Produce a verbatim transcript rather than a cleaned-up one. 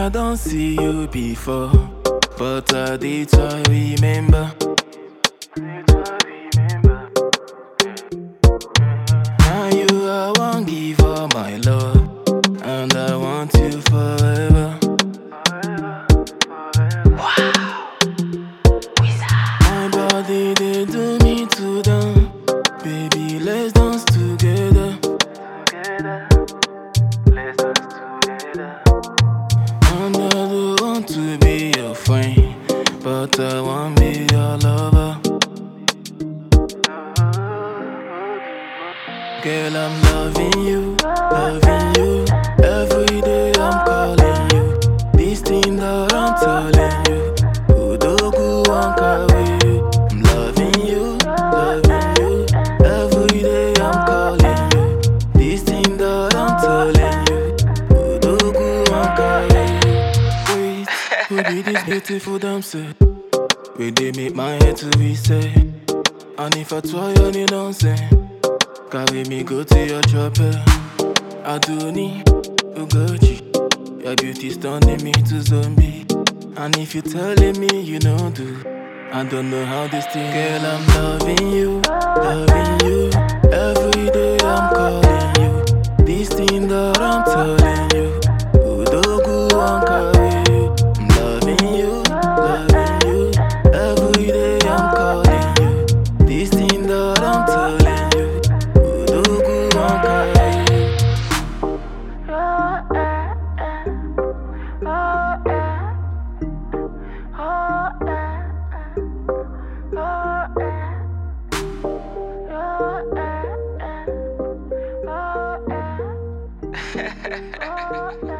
I don't see you before, but I did I remember. Now you I won't give all my love, and I want you forever. My body they do me too down. Baby, let's dance together. Let's dance together. And I don't want to be your friend, but I want to be your lover. Girl, I'm loving you, loving you. Every day I'm calling you. This thing that I'm telling you, Udogu won't carry you. I'm loving you, loving you. Every day I'm calling you. This thing that I'm telling you, Udogu won't carry you. Wait, who be this beautiful dancer? Will they make my head to reset? And if I try on it, don't say. Carry me go to your chopper. Adoni, Ugochi. Your beauty stunning me to zombie. And if you telling me you know do, I don't know how this thing. Girl, I'm loving you, loving you. Every day I'm calling you. This thing that I'm telling you, Udogu won't carry you. I'm loving you, loving you. Every day I'm calling you. This thing that I'm telling you, Udogu won't carry you. Oh,